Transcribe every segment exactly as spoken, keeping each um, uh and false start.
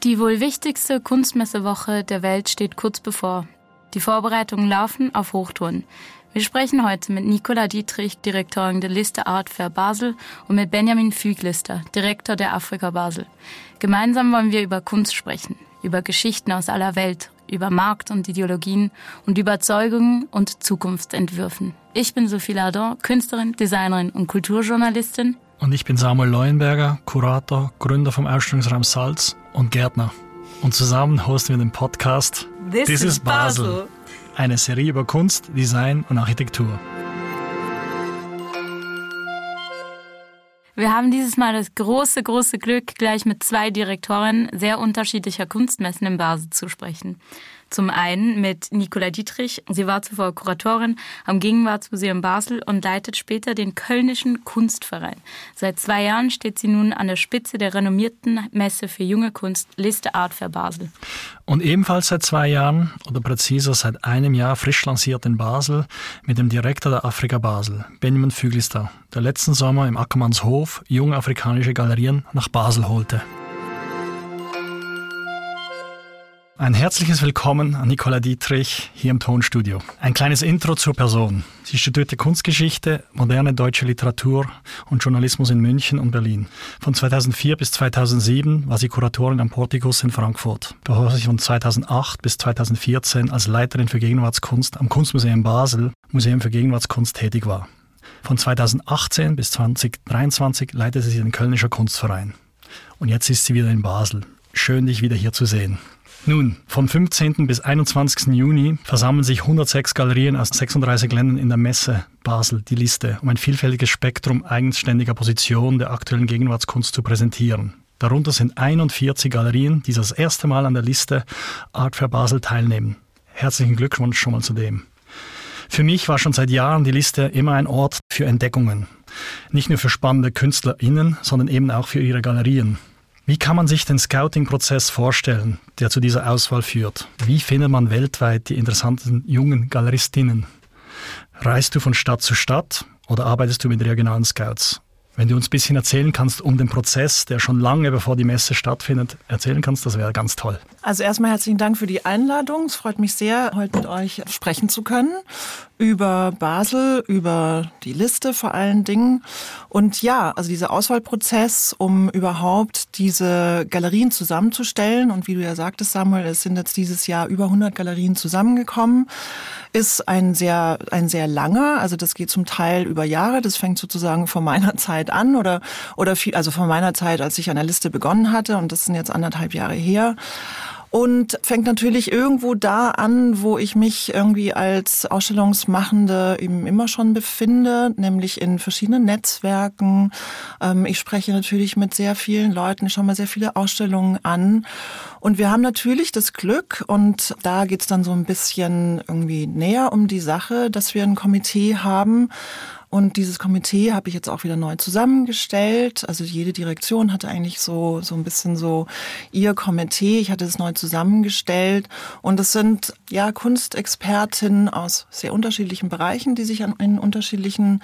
Die wohl wichtigste Kunstmessewoche der Welt steht kurz bevor. Die Vorbereitungen laufen auf Hochtouren. Wir sprechen heute mit Nicola Dietrich, Direktorin der Liste Art Fair Basel, und mit Benjamin Füglister, Direktor der Afrika Basel. Gemeinsam wollen wir über Kunst sprechen, über Geschichten aus aller Welt, über Markt und Ideologien und Überzeugungen und Zukunftsentwürfen. Ich bin Sophie Lardon, Künstlerin, Designerin und Kulturjournalistin. Und ich bin Samuel Leuenberger, Kurator, Gründer vom Ausstellungsraum Salz und Gärtner. Und zusammen hosten wir den Podcast This, This is Basel. Basel. Eine Serie über Kunst, Design und Architektur. Wir haben dieses Mal das große, große Glück, gleich mit zwei Direktoren sehr unterschiedlicher Kunstmessen in Basel zu sprechen. Zum einen mit Nicola Dietrich. Sie war zuvor Kuratorin am Gegenwartsmuseum Basel und leitet später den Kölnischen Kunstverein. Seit zwei Jahren steht sie nun an der Spitze der renommierten Messe für junge Kunst Liste Art Fair Basel. Und ebenfalls seit zwei Jahren, oder präziser seit einem Jahr, frisch lanciert in Basel mit dem Direktor der Afrika Basel, Benjamin Füglister, der letzten Sommer im Ackermannshof junge afrikanische Galerien nach Basel holte. Ein herzliches Willkommen an Nicola Dietrich hier im Tonstudio. Ein kleines Intro zur Person. Sie studierte Kunstgeschichte, moderne deutsche Literatur und Journalismus in München und Berlin. Von zweitausendvier bis zweitausendsieben war sie Kuratorin am Portikus in Frankfurt, bevor sie von zweitausendacht bis zweitausendvierzehn als Leiterin für Gegenwartskunst am Kunstmuseum Basel, Museum für Gegenwartskunst, tätig war. Von zweitausendachtzehn bis zweitausenddreiundzwanzig leitete sie den Kölnischen Kunstverein. Und jetzt ist sie wieder in Basel. Schön, dich wieder hier zu sehen. Nun, vom fünfzehnten bis einundzwanzigsten Juni versammeln sich hundertsechs Galerien aus sechsunddreißig Ländern in der Messe Basel, die Liste, um ein vielfältiges Spektrum eigenständiger Positionen der aktuellen Gegenwartskunst zu präsentieren. Darunter sind einundvierzig Galerien, die das erste Mal an der Liste Art Fair Basel teilnehmen. Herzlichen Glückwunsch schon mal zu dem. Für mich war schon seit Jahren die Liste immer ein Ort für Entdeckungen. Nicht nur für spannende KünstlerInnen, sondern eben auch für ihre Galerien. Wie kann man sich den Scouting-Prozess vorstellen, der zu dieser Auswahl führt? Wie findet man weltweit die interessanten jungen Galeristinnen? Reist du von Stadt zu Stadt oder arbeitest du mit regionalen Scouts? Wenn du uns ein bisschen erzählen kannst um den Prozess, der schon lange bevor die Messe stattfindet, erzählen kannst, das wäre ganz toll. Also erstmal herzlichen Dank für die Einladung. Es freut mich sehr, heute mit euch sprechen zu können über Basel, über die Liste vor allen Dingen. Und ja, also dieser Auswahlprozess, um überhaupt diese Galerien zusammenzustellen, und wie du ja sagtest, Samuel, es sind jetzt dieses Jahr über hundert Galerien zusammengekommen, ist ein sehr, ein sehr langer, also das geht zum Teil über Jahre, das fängt sozusagen von meiner Zeit an oder, oder viel, also von meiner Zeit, als ich an der Liste begonnen hatte, und das sind jetzt anderthalb Jahre her. Und fängt natürlich irgendwo da an, wo ich mich irgendwie als Ausstellungsmachende eben immer schon befinde, nämlich in verschiedenen Netzwerken. Ich spreche natürlich mit sehr vielen Leuten, ich schaue mir sehr viele Ausstellungen an. Und wir haben natürlich das Glück, und da geht's dann so ein bisschen irgendwie näher um die Sache, dass wir ein Komitee haben. Und dieses Komitee habe ich jetzt auch wieder neu zusammengestellt. Also jede Direktion hatte eigentlich so so ein bisschen so ihr Komitee. Ich hatte es neu zusammengestellt. Und es sind ja Kunstexpertinnen aus sehr unterschiedlichen Bereichen, die sich an in unterschiedlichen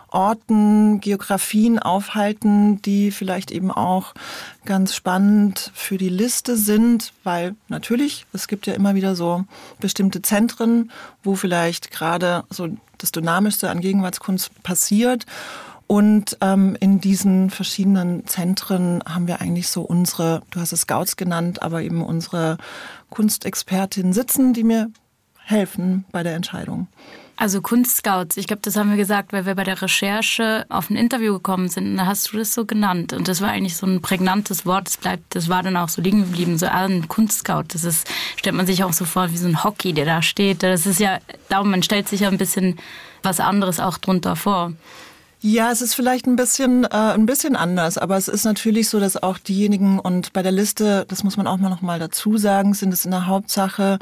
Orten, Geografien aufhalten, die vielleicht eben auch ganz spannend für die Liste sind, weil natürlich, es gibt ja immer wieder so bestimmte Zentren, wo vielleicht gerade so das Dynamischste an Gegenwartskunst passiert. Und ähm, in diesen verschiedenen Zentren haben wir eigentlich so unsere, du hast es Scouts genannt, aber eben unsere Kunstexpertinnen sitzen, die mir helfen bei der Entscheidung. Also Kunstscouts, ich glaube, das haben wir gesagt, weil wir bei der Recherche auf ein Interview gekommen sind. Und da hast du das so genannt. Und das war eigentlich so ein prägnantes Wort. Das bleibt, das war dann auch so liegen geblieben. So ein Kunstscout, das ist, stellt man sich auch so vor wie so ein Hockey, der da steht. Das ist ja, darum, man stellt sich ja ein bisschen was anderes auch drunter vor. Ja, es ist vielleicht ein bisschen äh, ein bisschen anders, aber es ist natürlich so, dass auch diejenigen, und bei der Liste, das muss man auch mal noch mal dazu sagen, sind es in der Hauptsache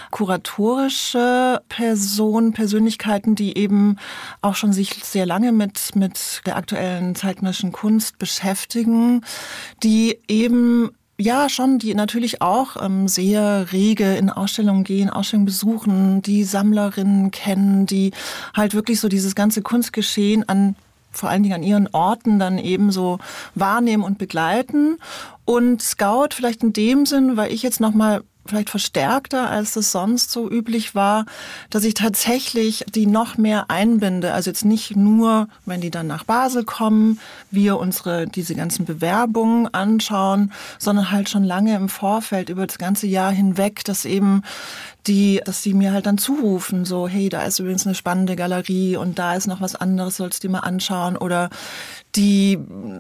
kuratorische Personen, Persönlichkeiten, die eben auch schon sich sehr lange mit mit der aktuellen zeitgenössischen Kunst beschäftigen, die eben ja, schon, die natürlich auch ähm, sehr rege in Ausstellungen gehen, Ausstellungen besuchen, die Sammlerinnen kennen, die halt wirklich so dieses ganze Kunstgeschehen an vor allen Dingen an ihren Orten dann eben so wahrnehmen und begleiten. Und Scout vielleicht in dem Sinn, weil ich jetzt nochmal vielleicht verstärkter, als es sonst so üblich war, dass ich tatsächlich die noch mehr einbinde. Also jetzt nicht nur, wenn die dann nach Basel kommen, wir unsere diese ganzen Bewerbungen anschauen, sondern halt schon lange im Vorfeld über das ganze Jahr hinweg, dass eben die, dass die mir halt dann zurufen, so, hey, da ist übrigens eine spannende Galerie und da ist noch was anderes, sollst du dir mal anschauen. Oder die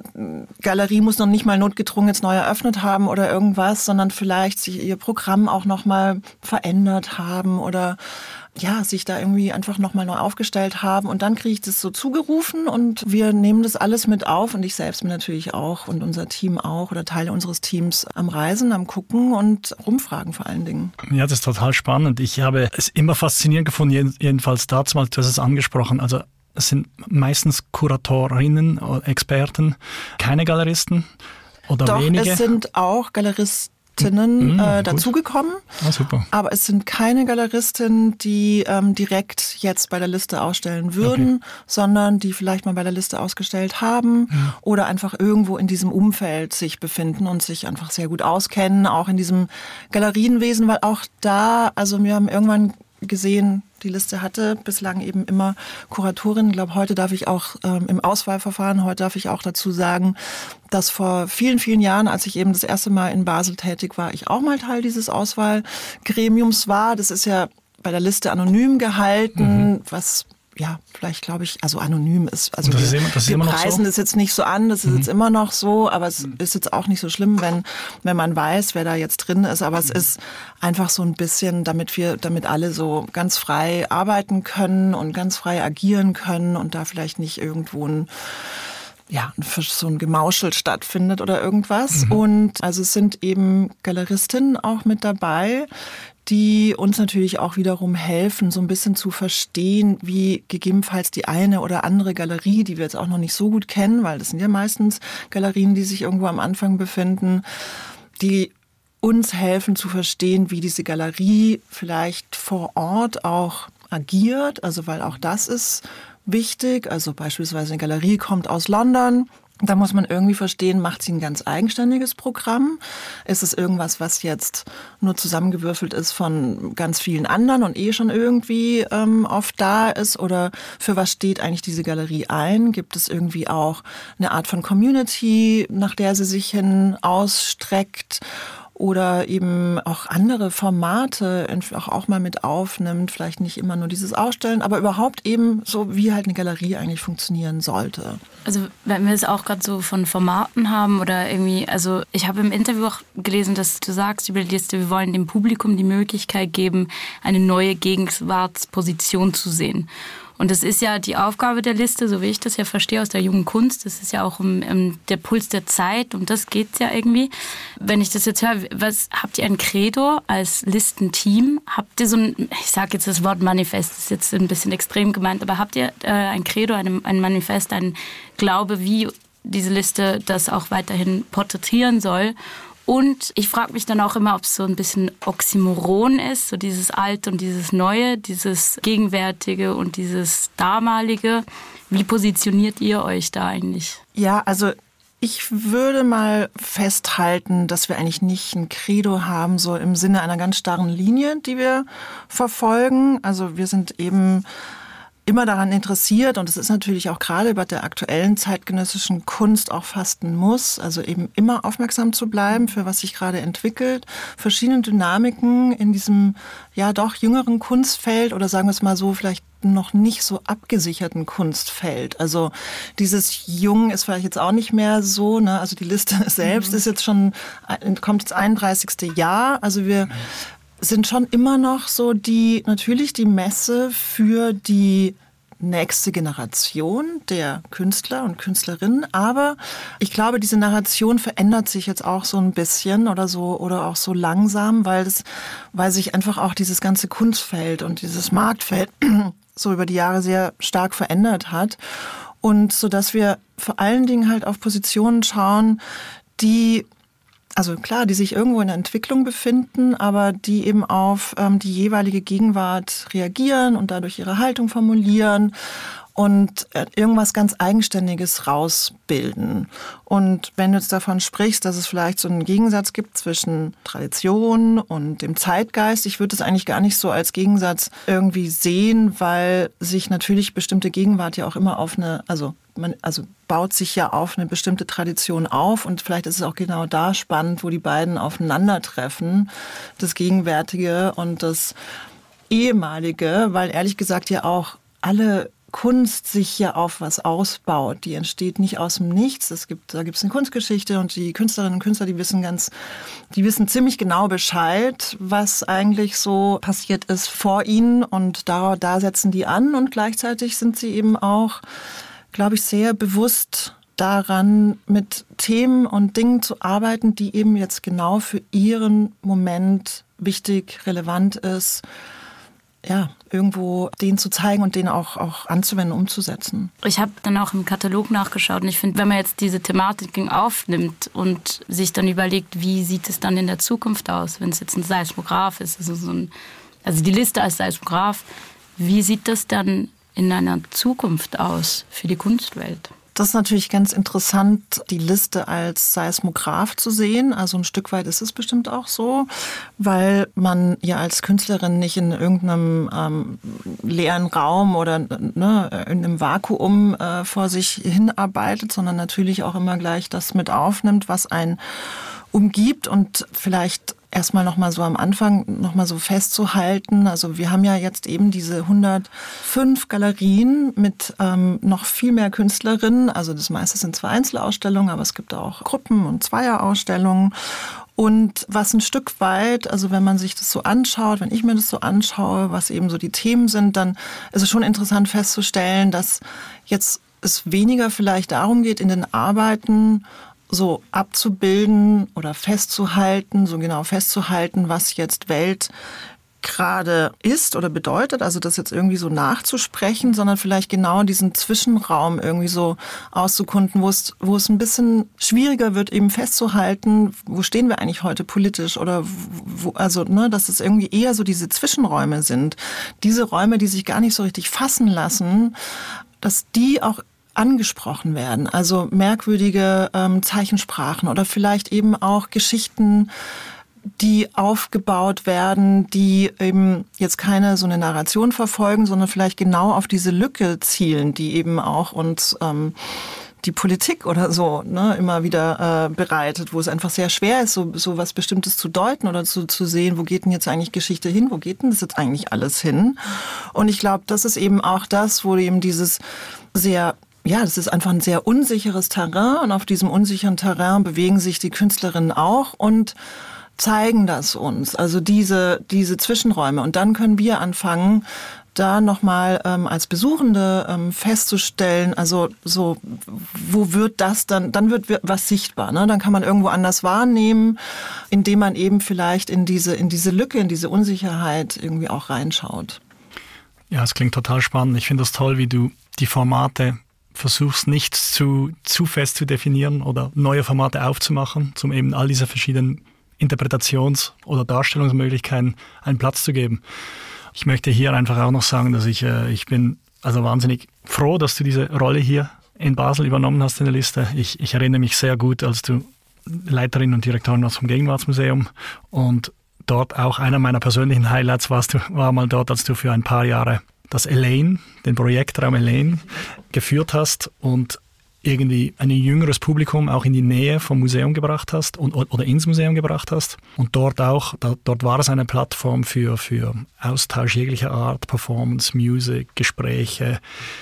Galerie muss noch nicht mal notgedrungen jetzt neu eröffnet haben oder irgendwas, sondern vielleicht sich ihr Programm auch noch mal verändert haben oder ja, sich da irgendwie einfach nochmal neu aufgestellt haben. Und dann kriege ich das so zugerufen und wir nehmen das alles mit auf und ich selbst bin natürlich auch und unser Team auch oder Teile unseres Teams am Reisen, am Gucken und rumfragen vor allen Dingen. Ja, das ist total spannend. Ich habe es immer faszinierend gefunden, jedenfalls dazu mal, du hast es angesprochen, also es sind meistens Kuratorinnen, Experten, keine Galeristen oder Doch, wenige. Doch, es sind auch Galeristen. Galeristinnen äh, dazugekommen. Ah, super. Aber es sind keine Galeristinnen, die ähm, direkt jetzt bei der Liste ausstellen würden, okay. sondern die vielleicht mal bei der Liste ausgestellt haben ja. oder einfach irgendwo in diesem Umfeld sich befinden und sich einfach sehr gut auskennen, auch in diesem Galerienwesen, weil auch da, also wir haben irgendwann gesehen, die Liste hatte bislang eben immer Kuratorinnen. Ich glaube, heute darf ich auch ähm, im Auswahlverfahren, heute darf ich auch dazu sagen, dass vor vielen, vielen Jahren, als ich eben das erste Mal in Basel tätig war, ich auch mal Teil dieses Auswahlgremiums war. Das ist ja bei der Liste anonym gehalten, mhm. was ja, vielleicht glaube ich, also anonym ist, also das wir, ist immer, das wir ist immer preisen noch so? das jetzt nicht so an, das ist mhm. jetzt immer noch so, aber es mhm. ist jetzt auch nicht so schlimm, wenn, wenn man weiß, wer da jetzt drin ist, aber mhm. es ist einfach so ein bisschen, damit wir, damit alle so ganz frei arbeiten können und ganz frei agieren können und da vielleicht nicht irgendwo ein ja, so ein Gemauschel stattfindet oder irgendwas. Mhm. Und also es sind eben Galeristinnen auch mit dabei, die uns natürlich auch wiederum helfen, so ein bisschen zu verstehen, wie gegebenenfalls die eine oder andere Galerie, die wir jetzt auch noch nicht so gut kennen, weil das sind ja meistens Galerien, die sich irgendwo am Anfang befinden, die uns helfen zu verstehen, wie diese Galerie vielleicht vor Ort auch agiert, also weil auch das ist wichtig, also beispielsweise eine Galerie kommt aus London, da muss man irgendwie verstehen, macht sie ein ganz eigenständiges Programm? Ist es irgendwas, was jetzt nur zusammengewürfelt ist von ganz vielen anderen und eh schon irgendwie ähm, oft da ist? Oder für was steht eigentlich diese Galerie ein? Gibt es irgendwie auch eine Art von Community, nach der sie sich hin ausstreckt? Oder eben auch andere Formate auch, auch mal mit aufnimmt, vielleicht nicht immer nur dieses Ausstellen, aber überhaupt eben so, wie halt eine Galerie eigentlich funktionieren sollte. Also wenn wir es auch gerade so von Formaten haben oder irgendwie, also ich habe im Interview auch gelesen, dass du sagst über die Liste, wir wollen dem Publikum die Möglichkeit geben, eine neue Gegenwartsposition zu sehen. Und das ist ja die Aufgabe der Liste, so wie ich das ja verstehe aus der jungen Kunst. Das ist ja auch um, um der Puls der Zeit, um das geht's ja irgendwie. Wenn ich das jetzt höre, was habt ihr ein Credo als Listenteam? Habt ihr so ein, ich sage jetzt das Wort Manifest, das ist jetzt ein bisschen extrem gemeint, aber habt ihr äh, ein Credo, ein, ein Manifest, ein Glaube, wie diese Liste das auch weiterhin porträtieren soll? Und ich frage mich dann auch immer, ob es so ein bisschen Oxymoron ist, so dieses Alte und dieses Neue, dieses Gegenwärtige und dieses Damalige. Wie positioniert ihr euch da eigentlich? Ja, also ich würde mal festhalten, dass wir eigentlich nicht ein Credo haben, so im Sinne einer ganz starren Linie, die wir verfolgen. Also wir sind eben immer daran interessiert, und es ist natürlich auch gerade bei der aktuellen zeitgenössischen Kunst auch fast ein Muss, also eben immer aufmerksam zu bleiben, für was sich gerade entwickelt, verschiedene Dynamiken in diesem ja doch jüngeren Kunstfeld oder sagen wir es mal so, vielleicht noch nicht so abgesicherten Kunstfeld. Also dieses Jung ist vielleicht jetzt auch nicht mehr so, ne? Also die Liste selbst mhm. ist jetzt schon, kommt jetzt einunddreißigste Jahr, also wir sind schon immer noch so die, natürlich die Messe für die nächste Generation der Künstler und Künstlerinnen. Aber ich glaube, diese Narration verändert sich jetzt auch so ein bisschen oder so, oder auch so langsam, weil das, weil sich einfach auch dieses ganze Kunstfeld und dieses Marktfeld so über die Jahre sehr stark verändert hat. Und so, dass wir vor allen Dingen halt auf Positionen schauen, die Also klar, die sich irgendwo in der Entwicklung befinden, aber die eben auf ähm, die jeweilige Gegenwart reagieren und dadurch ihre Haltung formulieren und irgendwas ganz Eigenständiges rausbilden. Und wenn du jetzt davon sprichst, dass es vielleicht so einen Gegensatz gibt zwischen Tradition und dem Zeitgeist, ich würde es eigentlich gar nicht so als Gegensatz irgendwie sehen, weil sich natürlich bestimmte Gegenwart ja auch immer auf eine, also man also baut sich ja auf eine bestimmte Tradition auf und vielleicht ist es auch genau da spannend, wo die beiden aufeinandertreffen, das Gegenwärtige und das Ehemalige, weil ehrlich gesagt ja auch alle Kunst sich ja auf was ausbaut. Die entsteht nicht aus dem Nichts. Es gibt, da gibt es eine Kunstgeschichte und die Künstlerinnen und Künstler, die wissen ganz, die wissen ziemlich genau Bescheid, was eigentlich so passiert ist vor ihnen und da, da setzen die an und gleichzeitig sind sie eben auch, glaube ich, sehr bewusst daran, mit Themen und Dingen zu arbeiten, die eben jetzt genau für ihren Moment wichtig, relevant ist. Ja, irgendwo den zu zeigen und den auch, auch anzuwenden, umzusetzen. Ich habe dann auch im Katalog nachgeschaut und ich finde, wenn man jetzt diese Thematiken aufnimmt und sich dann überlegt, wie sieht es dann in der Zukunft aus, wenn es jetzt ein Seismograph ist, also, so ein, also die Liste als Seismograph, wie sieht das dann in einer Zukunft aus für die Kunstwelt? Das ist natürlich ganz interessant, die Liste als Seismograph zu sehen. Also ein Stück weit ist es bestimmt auch so, weil man ja als Künstlerin nicht in irgendeinem ähm, leeren Raum oder ne, in einem Vakuum äh, vor sich hinarbeitet, sondern natürlich auch immer gleich das mit aufnimmt, was einen umgibt und vielleicht erstmal noch mal so am Anfang noch mal so festzuhalten. Also wir haben ja jetzt eben diese hundertfünf Galerien mit ähm, noch viel mehr Künstlerinnen. Also das meiste sind zwar Einzelausstellungen, aber es gibt auch Gruppen- und Zweierausstellungen. Und was ein Stück weit, also wenn man sich das so anschaut, wenn ich mir das so anschaue, was eben so die Themen sind, dann ist es schon interessant festzustellen, dass jetzt es weniger vielleicht darum geht, in den Arbeiten so abzubilden oder festzuhalten, so genau festzuhalten, was jetzt Welt gerade ist oder bedeutet, also das jetzt irgendwie so nachzusprechen, sondern vielleicht genau diesen Zwischenraum irgendwie so auszukunden, wo es, wo es ein bisschen schwieriger wird, eben festzuhalten, wo stehen wir eigentlich heute politisch oder wo, also, ne, dass es irgendwie eher so diese Zwischenräume sind. Diese Räume, die sich gar nicht so richtig fassen lassen, dass die auch angesprochen werden, also merkwürdige ähm, Zeichensprachen oder vielleicht eben auch Geschichten, die aufgebaut werden, die eben jetzt keine so eine Narration verfolgen, sondern vielleicht genau auf diese Lücke zielen, die eben auch uns ähm, die Politik oder so ne, immer wieder äh, bereitet, wo es einfach sehr schwer ist, so, so was Bestimmtes zu deuten oder zu, zu sehen, wo geht denn jetzt eigentlich Geschichte hin, wo geht denn das jetzt eigentlich alles hin? Und ich glaube, das ist eben auch das, wo eben dieses sehr Ja, das ist einfach ein sehr unsicheres Terrain und auf diesem unsicheren Terrain bewegen sich die Künstlerinnen auch und zeigen das uns, also diese diese Zwischenräume. Und dann können wir anfangen, da nochmal ähm, als Besuchende ähm, festzustellen, also so, wo wird das dann, dann wird was sichtbar, ne? Dann kann man irgendwo anders wahrnehmen, indem man eben vielleicht in diese in diese Lücke, in diese Unsicherheit irgendwie auch reinschaut. Ja, es klingt total spannend. Ich finde das toll, wie du die Formate versuchst nicht zu, zu fest zu definieren oder neue Formate aufzumachen, um eben all diese verschiedenen Interpretations- oder Darstellungsmöglichkeiten einen Platz zu geben. Ich möchte hier einfach auch noch sagen, dass ich, äh, ich bin also wahnsinnig froh, dass du diese Rolle hier in Basel übernommen hast in der Liste. Ich, ich erinnere mich sehr gut, als du Leiterin und Direktorin warst vom Gegenwartsmuseum und dort auch einer meiner persönlichen Highlights warst du, war mal dort, als du für ein paar Jahre das Elaine, den Projektraum Elaine, geführt hast und irgendwie ein jüngeres Publikum auch in die Nähe vom Museum gebracht hast und, oder ins Museum gebracht hast. Und dort auch, da, dort war es eine Plattform für, für Austausch jeglicher Art, Performance, Music, Gespräche.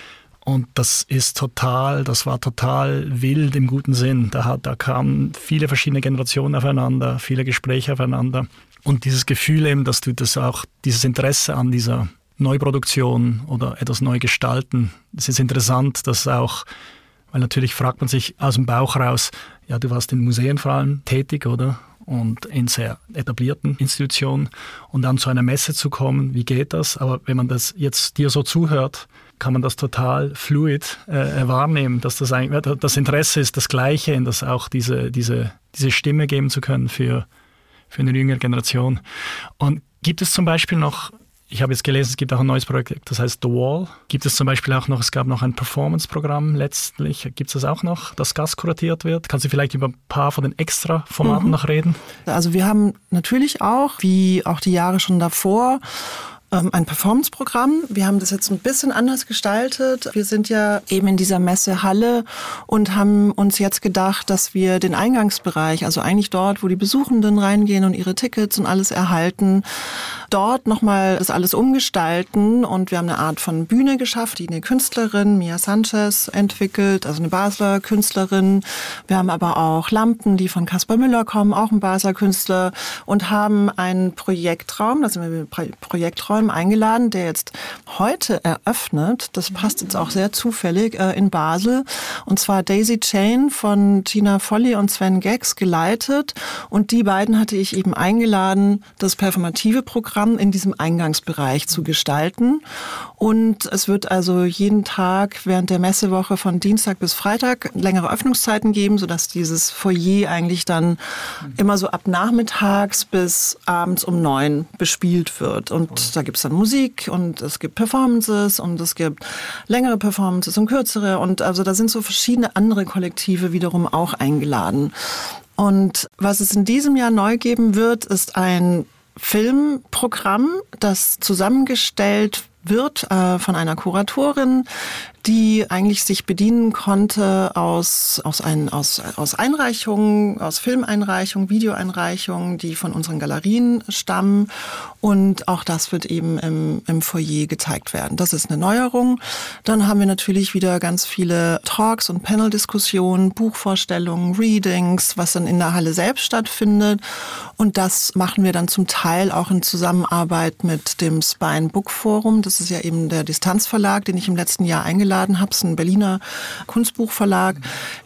Und das ist total, das war total wild im guten Sinn. Da, hat, da kamen viele verschiedene Generationen aufeinander, viele Gespräche aufeinander. Und dieses Gefühl eben, dass du das auch, dieses Interesse an dieser Neuproduktion oder etwas neu gestalten. Es ist interessant, dass auch, weil natürlich fragt man sich aus dem Bauch raus, ja, du warst in Museen vor allem tätig, oder? Und in sehr etablierten Institutionen. Und dann zu einer Messe zu kommen, wie geht das? Aber wenn man das jetzt dir so zuhört, kann man das total fluid äh, wahrnehmen, dass das, ein, das Interesse ist das Gleiche, in das auch diese, diese, diese Stimme geben zu können für, für eine jüngere Generation. Und gibt es zum Beispiel noch Ich habe jetzt gelesen, es gibt auch ein neues Projekt, das heißt The Wall. Gibt es zum Beispiel auch noch, es gab noch ein Performance-Programm letztlich. Gibt es das auch noch, das gastkuratiert wird? Kannst du vielleicht über ein paar von den Extra-Formaten mhm. noch reden? Also wir haben natürlich auch, wie auch die Jahre schon davor, ein Performance-Programm. Wir haben das jetzt ein bisschen anders gestaltet. Wir sind ja eben in dieser Messehalle und haben uns jetzt gedacht, dass wir den Eingangsbereich, also eigentlich dort, wo die Besuchenden reingehen und ihre Tickets und alles erhalten, dort nochmal das alles umgestalten. Und wir haben eine Art von Bühne geschafft, die eine Künstlerin, Mia Sanchez, entwickelt, also eine Basler Künstlerin. Wir haben aber auch Lampen, die von Caspar Müller kommen, auch ein Basler Künstler, und haben einen Projektraum, das sind wir Projektraum eingeladen, der jetzt heute eröffnet. Das passt jetzt auch sehr zufällig äh, in Basel. Und zwar Daisy Chain von Tina Folli und Sven Geggs geleitet. Und die beiden hatte ich eben eingeladen, das performative Programm in diesem Eingangsbereich zu gestalten. Und es wird also jeden Tag während der Messewoche von Dienstag bis Freitag längere Öffnungszeiten geben, sodass dieses Foyer eigentlich dann immer so ab nachmittags bis abends um neun bespielt wird. Und da gibt es dann Musik und es gibt Performances und es gibt längere Performances und kürzere. Und also da sind so verschiedene andere Kollektive wiederum auch eingeladen. Und was es in diesem Jahr neu geben wird, ist ein Filmprogramm, das zusammengestellt wird äh, von einer Kuratorin, die eigentlich sich bedienen konnte aus aus ein, aus aus Einreichungen, aus Filmeinreichungen, Videoeinreichungen, die von unseren Galerien stammen, und auch das wird eben im im Foyer gezeigt werden. Das ist eine Neuerung. Dann haben wir natürlich wieder ganz viele Talks und Panel-Diskussionen, Buchvorstellungen, Readings, was dann in der Halle selbst stattfindet, und das machen wir dann zum Teil auch in Zusammenarbeit mit dem Spine Book Forum. Das ist ja eben der Distanzverlag, den ich im letzten Jahr eingeladen habe, es ist ein Berliner Kunstbuchverlag,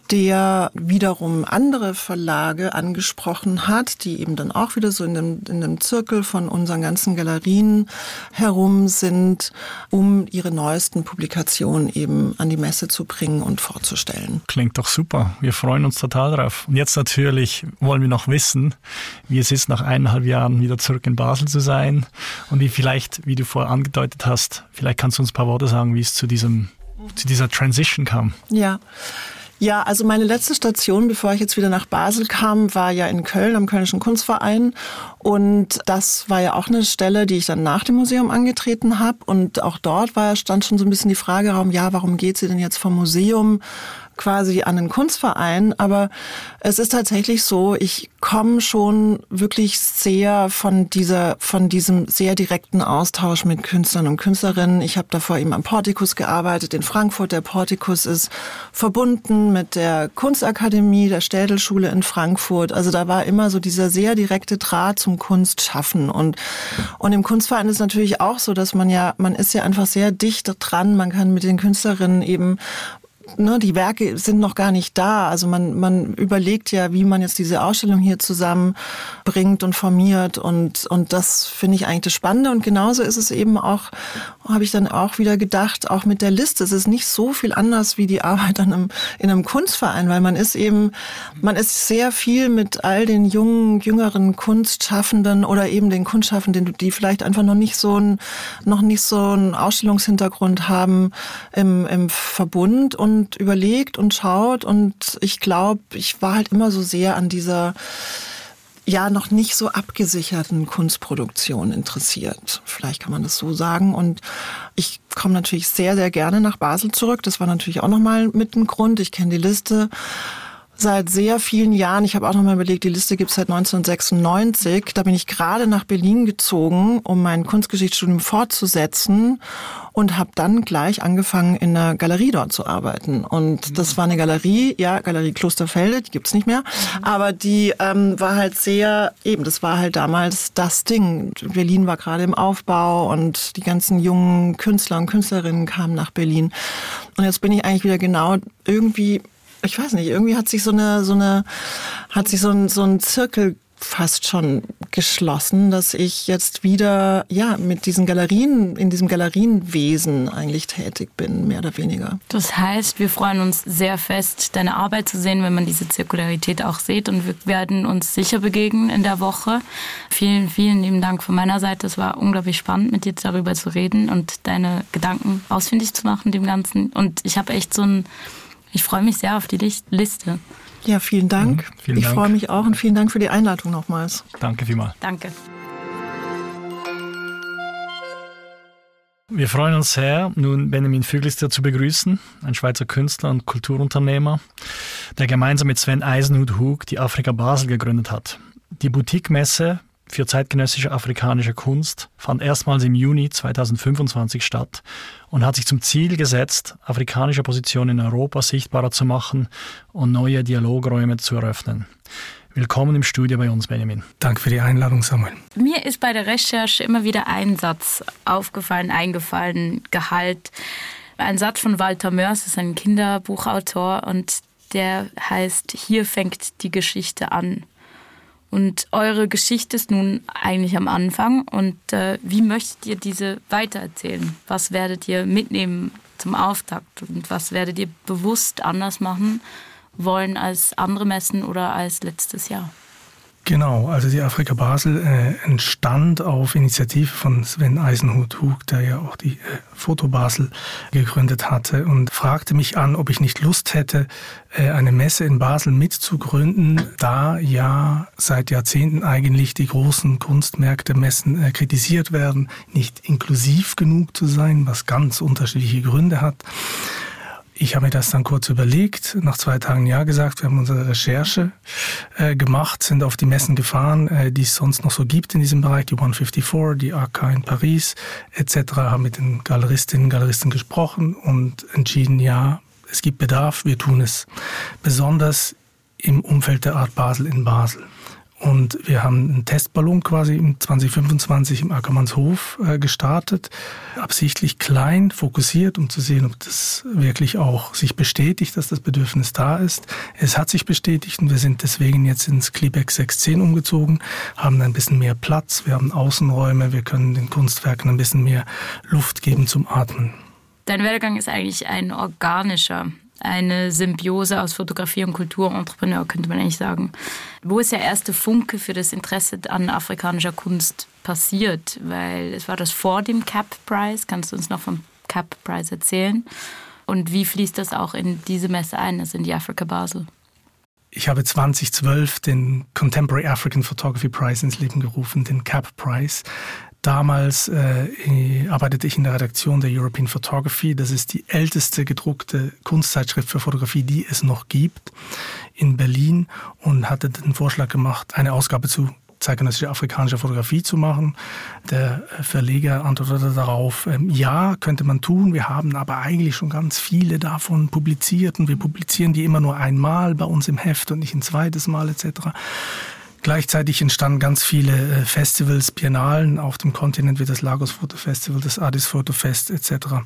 der wiederum andere Verlage angesprochen hat, die eben dann auch wieder so in dem, in dem Zirkel von unseren ganzen Galerien herum sind, um ihre neuesten Publikationen eben an die Messe zu bringen und vorzustellen. Klingt doch super. Wir freuen uns total drauf. Und jetzt natürlich wollen wir noch wissen, wie es ist, nach eineinhalb Jahren wieder zurück in Basel zu sein, und wie vielleicht, wie du vorher angedeutet hast, vielleicht kannst du uns ein paar Worte sagen, wie es zu diesem, zu dieser Transition kam. Ja. Ja, also meine letzte Station, bevor ich jetzt wieder nach Basel kam, war ja in Köln am Kölnischen Kunstverein. Und das war ja auch eine Stelle, die ich dann nach dem Museum angetreten habe. Und auch dort war, stand schon so ein bisschen die Frage im Raum, ja, warum geht sie denn jetzt vom Museum quasi an den Kunstverein? Aber es ist tatsächlich so, ich komme schon wirklich sehr von dieser, von diesem sehr direkten Austausch mit Künstlern und Künstlerinnen. Ich habe davor eben am Portikus gearbeitet in Frankfurt. Der Portikus ist verbunden mit der Kunstakademie, der Städelschule in Frankfurt. Also da war immer so dieser sehr direkte Draht zum Kunstschaffen. Und, und im Kunstverein ist natürlich auch so, dass man ja, man ist ja einfach sehr dicht dran. Man kann mit den Künstlerinnen eben, ne, die Werke sind noch gar nicht da. Also man, man überlegt ja, wie man jetzt diese Ausstellung hier zusammenbringt und formiert. Und, und das finde ich eigentlich das Spannende. Und genauso ist es eben auch, habe ich dann auch wieder gedacht, auch mit der Liste. Es ist nicht so viel anders wie die Arbeit an einem, in einem Kunstverein, weil man ist eben, man ist sehr viel mit all den jungen, jüngeren Kunstschaffenden oder eben den Kunstschaffenden, die vielleicht einfach noch nicht so ein, noch nicht so einen Ausstellungshintergrund haben im, im Verbund, und und überlegt und schaut, und ich glaube, ich war halt immer so sehr an dieser ja noch nicht so abgesicherten Kunstproduktion interessiert. Vielleicht kann man das so sagen. Und ich komme natürlich sehr, sehr gerne nach Basel zurück. Das war natürlich auch nochmal mit ein Grund. Ich kenne die Liste seit sehr vielen Jahren. Ich habe auch noch mal überlegt, die Liste gibt es seit neunzehnhundertsechsundneunzig. Da bin ich gerade nach Berlin gezogen, um mein Kunstgeschichtsstudium fortzusetzen, und habe dann gleich angefangen, in einer Galerie dort zu arbeiten. Und das war eine Galerie, ja, Galerie Klosterfelde, die gibt's nicht mehr, aber die ähm, war halt sehr, eben, das war halt damals das Ding. Berlin war gerade im Aufbau und die ganzen jungen Künstler und Künstlerinnen kamen nach Berlin. Und jetzt bin ich eigentlich wieder genau irgendwie, ich weiß nicht, irgendwie hat sich so eine, so eine, hat sich so ein, so ein Zirkel fast schon geschlossen, dass ich jetzt wieder ja mit diesen Galerien, in diesem Galerienwesen eigentlich tätig bin, mehr oder weniger. Das heißt, wir freuen uns sehr fest, deine Arbeit zu sehen, wenn man diese Zirkularität auch sieht, und wir werden uns sicher begegnen in der Woche. Vielen, vielen lieben Dank von meiner Seite. Es war unglaublich spannend, mit dir darüber zu reden und deine Gedanken ausfindig zu machen, dem Ganzen. Und ich habe echt so ein, ich freue mich sehr auf die Liste. Ja, vielen Dank. Mhm, vielen ich Dank. freue mich auch und vielen Dank für die Einladung nochmals. Danke vielmals. Danke. Wir freuen uns sehr, nun Benjamin Füglister zu begrüßen, ein Schweizer Künstler und Kulturunternehmer, der gemeinsam mit Sven Eisenhut-Hug die Afrika Basel gegründet hat. Die Boutique-Messe für zeitgenössische afrikanische Kunst fand erstmals im Juni zweitausendfünfundzwanzig statt und hat sich zum Ziel gesetzt, afrikanische Positionen in Europa sichtbarer zu machen und neue Dialogräume zu eröffnen. Willkommen im Studio bei uns, Benjamin. Danke für die Einladung, Samuel. Mir ist bei der Recherche immer wieder ein Satz aufgefallen, eingefallen, Gehalt. Ein Satz von Walter Mörs, das ist ein Kinderbuchautor, und der heißt, hier fängt die Geschichte an. Und eure Geschichte ist nun eigentlich am Anfang. Und äh, wie möchtet ihr diese weitererzählen? Was werdet ihr mitnehmen zum Auftakt? Und was werdet ihr bewusst anders machen wollen als andere Messen oder als letztes Jahr? Genau, also die Afrika Basel äh, entstand auf Initiative von Sven Eisenhut-Hug, der ja auch die äh, Foto Basel gegründet hatte, und fragte mich an, ob ich nicht Lust hätte, äh, eine Messe in Basel mitzugründen, da ja seit Jahrzehnten eigentlich die großen Kunstmärkte, Messen äh, kritisiert werden, nicht inklusiv genug zu sein, was ganz unterschiedliche Gründe hat. Ich habe mir das dann kurz überlegt, nach zwei Tagen Ja gesagt. Wir haben unsere Recherche äh, gemacht, sind auf die Messen gefahren, äh, die es sonst noch so gibt in diesem Bereich, die one fifty-four, die A K in Paris et cetera, haben mit den Galeristinnen und Galeristen gesprochen und entschieden, ja, es gibt Bedarf, wir tun es. Besonders im Umfeld der Art Basel in Basel. Und wir haben einen Testballon quasi im zwanzig fünfundzwanzig im Ackermannshof äh, gestartet, absichtlich klein, fokussiert, um zu sehen, ob das wirklich auch sich bestätigt, dass das Bedürfnis da ist. Es hat sich bestätigt und wir sind deswegen jetzt ins Klebeck sechs zehn umgezogen, haben ein bisschen mehr Platz, wir haben Außenräume, wir können den Kunstwerken ein bisschen mehr Luft geben zum Atmen. Dein Werdegang ist eigentlich ein organischer. Eine Symbiose aus Fotografie und Kulturentrepreneur, könnte man eigentlich sagen. Wo ist der erste Funke für das Interesse an afrikanischer Kunst passiert? Weil es war das vor dem Cap-Preis. Kannst du uns noch vom Cap-Preis erzählen? Und wie fließt das auch in diese Messe ein, also in die Afrika Basel? Ich habe zwanzig zwölf den Contemporary African Photography Prize ins Leben gerufen, den Cap-Preis. Damals äh, arbeitete ich in der Redaktion der European Photography. Das ist die älteste gedruckte Kunstzeitschrift für Fotografie, die es noch gibt, in Berlin, und hatte den Vorschlag gemacht, eine Ausgabe zu zeitgenössischer afrikanischer Fotografie zu machen. Der Verleger antwortete darauf, ähm, ja, könnte man tun, wir haben aber eigentlich schon ganz viele davon publiziert und wir publizieren die immer nur einmal bei uns im Heft und nicht ein zweites Mal et cetera. Gleichzeitig entstanden ganz viele Festivals, Biennalen auf dem Kontinent, wie das Lagos Photo Festival, das Addis Photo Fest et cetera.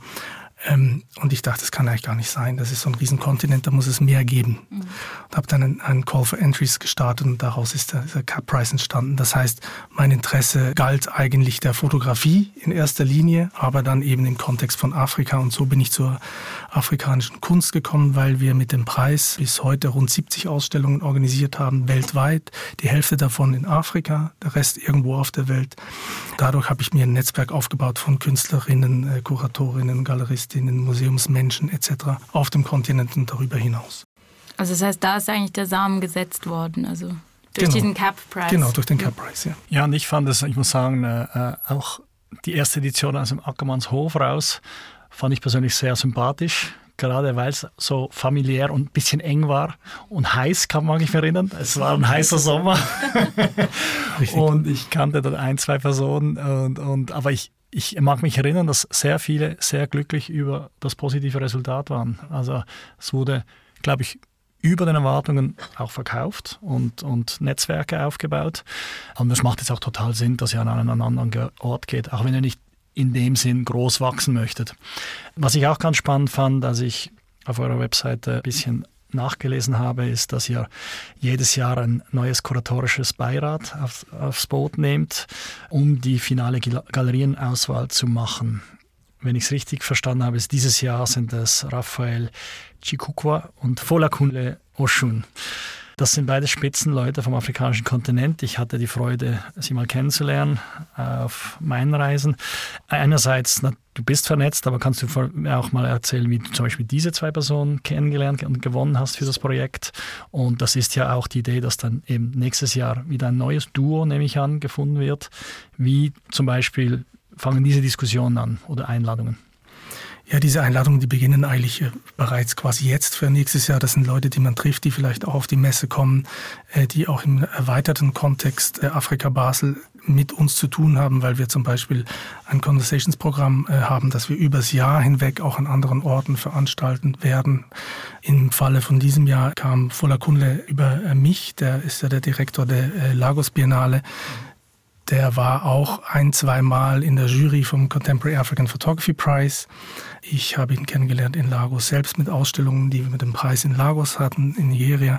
Und ich dachte, das kann eigentlich gar nicht sein. Das ist so ein Riesenkontinent, da muss es mehr geben. Mhm. Und habe dann einen, einen Call for Entries gestartet und daraus ist der, der Cap-Preis entstanden. Das heißt, mein Interesse galt eigentlich der Fotografie in erster Linie, aber dann eben im Kontext von Afrika. Und so bin ich zur afrikanischen Kunst gekommen, weil wir mit dem Preis bis heute rund siebzig Ausstellungen organisiert haben, weltweit. Die Hälfte davon in Afrika, der Rest irgendwo auf der Welt. Dadurch habe ich mir ein Netzwerk aufgebaut von Künstlerinnen, Kuratorinnen, Galeristen, Museumsmenschen et cetera auf dem Kontinent und darüber hinaus. Also das heißt, da ist eigentlich der Samen gesetzt worden, also durch genau. diesen Cap-Preis. Genau, durch den Cap-Preis, ja. Ja, und ich fand es, ich muss sagen, äh, auch die erste Edition aus dem Ackermannshof raus, fand ich persönlich sehr sympathisch. Gerade weil es so familiär und ein bisschen eng war und heiß, kann man mich erinnern. Es war ein heißer Sommer. Und ich kannte dann ein, zwei Personen. Und, und, aber ich Ich mag mich erinnern, dass sehr viele sehr glücklich über das positive Resultat waren. Also es wurde, glaube ich, über den Erwartungen auch verkauft und, und Netzwerke aufgebaut. Und es macht jetzt auch total Sinn, dass ihr an einen anderen Ort geht, auch wenn ihr nicht in dem Sinn groß wachsen möchtet. Was ich auch ganz spannend fand, als ich auf eurer Webseite ein bisschen nachgelesen habe, ist, dass ihr jedes Jahr ein neues kuratorisches Beirat auf, aufs Boot nehmt, um die finale Galerienauswahl zu machen. Wenn ich es richtig verstanden habe, ist dieses Jahr sind es Raphael Chikukwa und Folakunle Oshun. Das sind beide Spitzenleute vom afrikanischen Kontinent. Ich hatte die Freude, sie mal kennenzulernen auf meinen Reisen. Einerseits, na, du bist vernetzt, aber kannst du auch mal erzählen, wie du zum Beispiel diese zwei Personen kennengelernt und gewonnen hast für das Projekt. Und das ist ja auch die Idee, dass dann eben nächstes Jahr wieder ein neues Duo, nehme ich an, gefunden wird. Wie zum Beispiel fangen diese Diskussionen an oder Einladungen? Ja, diese Einladungen, die beginnen eigentlich bereits quasi jetzt für nächstes Jahr. Das sind Leute, die man trifft, die vielleicht auch auf die Messe kommen, die auch im erweiterten Kontext Afrika Basel mit uns zu tun haben, weil wir zum Beispiel ein Conversations-Programm haben, das wir übers Jahr hinweg auch an anderen Orten veranstalten werden. Im Falle von diesem Jahr kam Folakunle über mich, der ist ja der Direktor der Lagos Biennale. Der war auch ein, zwei Mal in der Jury vom Contemporary African Photography Prize. Ich habe ihn kennengelernt in Lagos selbst mit Ausstellungen, die wir mit dem Preis in Lagos hatten, in Nigeria.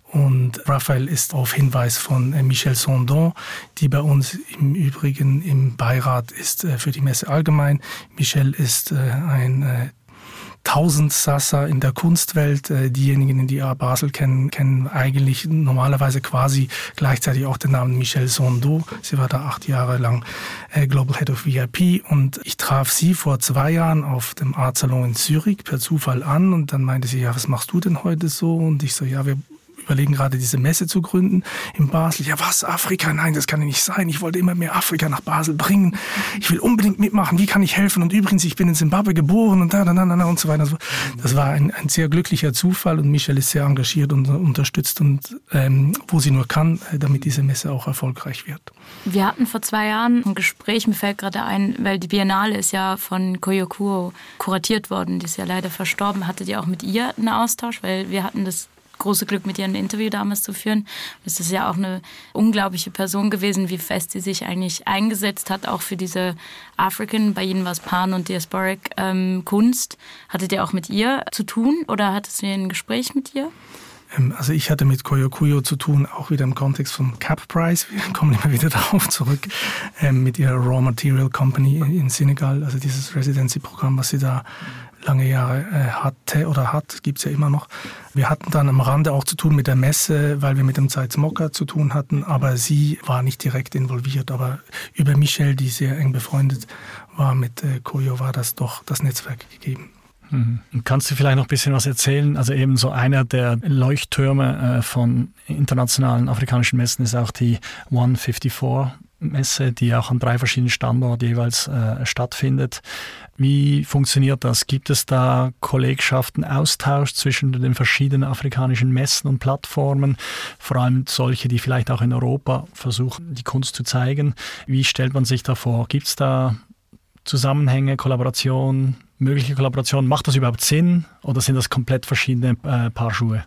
Und Raphael ist auf Hinweis von Michel Sondon, die bei uns im Übrigen im Beirat ist für die Messe allgemein. Michel ist ein Tausendsasser in der Kunstwelt. Diejenigen, die Basel kennen, kennen eigentlich normalerweise quasi gleichzeitig auch den Namen Michel Sondon. Sie war da acht Jahre lang Global Head of V I P und ich traf sie vor zwei Jahren auf dem Art Salon in Zürich per Zufall an und dann meinte sie, ja, was machst du denn heute so? Und ich so, ja, wir überlegen gerade diese Messe zu gründen in Basel. Ja, was, Afrika? Nein, das kann ja nicht sein. Ich wollte immer mehr Afrika nach Basel bringen. Ich will unbedingt mitmachen. Wie kann ich helfen? Und übrigens, ich bin in Zimbabwe geboren und da, da, da, da und so weiter. Das war ein, ein sehr glücklicher Zufall und Michel ist sehr engagiert und unterstützt und ähm, wo sie nur kann, damit diese Messe auch erfolgreich wird. Wir hatten vor zwei Jahren ein Gespräch, mir fällt gerade ein, weil die Biennale ist ja von Koyo Kuo kuratiert worden, die ist ja leider verstorben. Hattet ihr auch mit ihr einen Austausch? Weil wir hatten das große Glück, mit ihr ein Interview damals zu führen. Es ist ja auch eine unglaubliche Person gewesen, wie fest sie sich eigentlich eingesetzt hat, auch für diese African, bei Ihnen war es Pan- und Diasporic ähm, Kunst. Hattet ihr auch mit ihr zu tun oder hattest du ein Gespräch mit ihr? Also ich hatte mit Koyo Kuo zu tun, auch wieder im Kontext vom Cap Prize. Wir kommen immer wieder darauf zurück, ähm, mit ihrer Raw Material Company in Senegal, also dieses Residency-Programm, was sie da lange Jahre äh, hatte oder hat, gibt es ja immer noch. Wir hatten dann am Rande auch zu tun mit der Messe, weil wir mit dem Zeitz-Mokka zu tun hatten, aber sie war nicht direkt involviert. Aber über Michel, die sehr eng befreundet war mit äh, Koyo, war das doch das Netzwerk gegeben. Mhm. Kannst du vielleicht noch ein bisschen was erzählen? Also eben so einer der Leuchttürme äh, von internationalen afrikanischen Messen ist auch die one fifty-four Messe, die auch an drei verschiedenen Standorten jeweils äh, stattfindet. Wie funktioniert das? Gibt es da Kollegschaften, Austausch zwischen den verschiedenen afrikanischen Messen und Plattformen, vor allem solche, die vielleicht auch in Europa versuchen, die Kunst zu zeigen? Wie stellt man sich da vor? Gibt es da Zusammenhänge, Kollaboration, mögliche Kollaboration? Macht das überhaupt Sinn oder sind das komplett verschiedene äh, Paar Schuhe?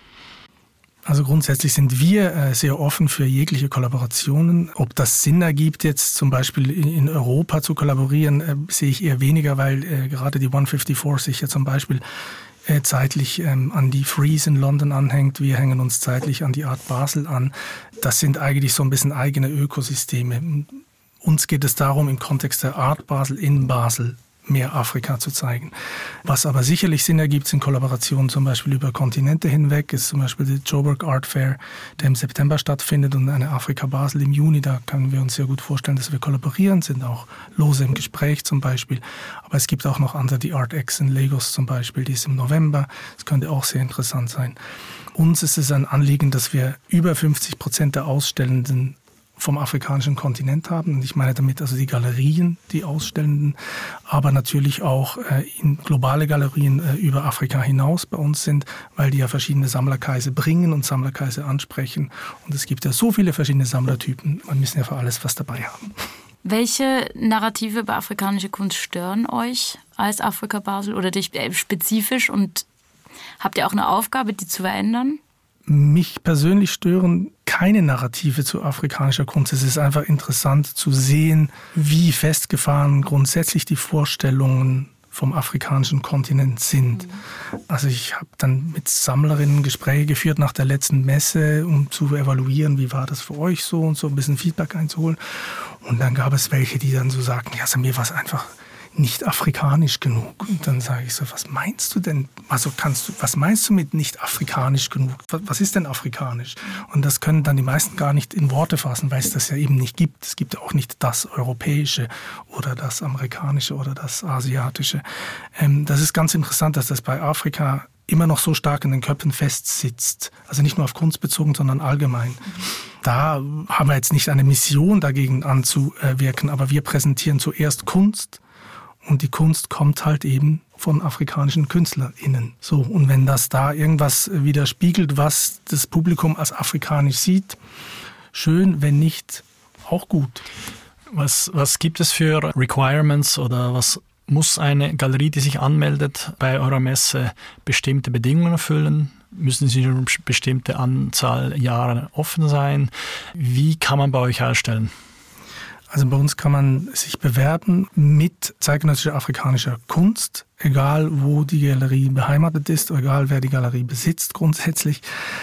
Also grundsätzlich sind wir äh, sehr offen für jegliche Kollaborationen. Ob das Sinn ergibt, jetzt zum Beispiel in, in Europa zu kollaborieren, äh, sehe ich eher weniger, weil äh, gerade die one fifty-four sich ja zum Beispiel äh, zeitlich ähm, an die Frieze in London anhängt. Wir hängen uns zeitlich an die Art Basel an. Das sind eigentlich so ein bisschen eigene Ökosysteme. Uns geht es darum, im Kontext der Art Basel in Basel mehr Afrika zu zeigen. Was aber sicherlich Sinn ergibt, sind Kollaborationen zum Beispiel über Kontinente hinweg. Ist zum Beispiel der Joburg Art Fair, der im September stattfindet und eine Afrika Basel im Juni. Da können wir uns sehr gut vorstellen, dass wir kollaborieren, sind auch lose im Gespräch zum Beispiel. Aber es gibt auch noch andere, die Art X in Lagos zum Beispiel, die ist im November. Das könnte auch sehr interessant sein. Uns ist es ein Anliegen, dass wir über fünfzig Prozent der Ausstellenden vom afrikanischen Kontinent haben. Und ich meine damit also die Galerien, die Ausstellenden, aber natürlich auch äh, in globale Galerien äh, über Afrika hinaus bei uns sind, weil die ja verschiedene Sammlerkreise bringen und Sammlerkreise ansprechen. Und es gibt ja so viele verschiedene Sammlertypen. Man müssen ja für alles was dabei haben. Welche Narrative über afrikanische Kunst stören euch als Afrika Basel oder dich spezifisch? Und habt ihr auch eine Aufgabe, die zu verändern? Mich persönlich stören keine Narrative zu afrikanischer Kunst. Es ist einfach interessant zu sehen, wie festgefahren grundsätzlich die Vorstellungen vom afrikanischen Kontinent sind. Mhm. Also ich habe dann mit Sammlerinnen Gespräche geführt nach der letzten Messe, um zu evaluieren, wie war das für euch so und so ein bisschen Feedback einzuholen. Und dann gab es welche, die dann so sagten, ja, also mir war es einfach nicht afrikanisch genug. Und dann sage ich so, was meinst du denn? Also kannst du, was meinst du mit nicht afrikanisch genug? Was ist denn afrikanisch? Und das können dann die meisten gar nicht in Worte fassen, weil es das ja eben nicht gibt. Es gibt ja auch nicht das Europäische oder das Amerikanische oder das Asiatische. Ähm, das ist ganz interessant, dass das bei Afrika immer noch so stark in den Köpfen festsitzt. Also nicht nur auf Kunst bezogen, sondern allgemein. Da haben wir jetzt nicht eine Mission dagegen anzuwirken, aber wir präsentieren zuerst Kunst. Und die Kunst kommt halt eben von afrikanischen KünstlerInnen. So, und wenn das da irgendwas widerspiegelt, was das Publikum als afrikanisch sieht, schön, wenn nicht, auch gut. Was, was gibt es für Requirements oder was muss eine Galerie, die sich anmeldet, bei eurer Messe bestimmte Bedingungen erfüllen? Müssen sie eine bestimmte Anzahl Jahre offen sein? Wie kann man bei euch ausstellen? Also bei uns kann man sich bewerben mit zeitgenössischer afrikanischer Kunst, egal wo die Galerie beheimatet ist, egal wer die Galerie besitzt grundsätzlich.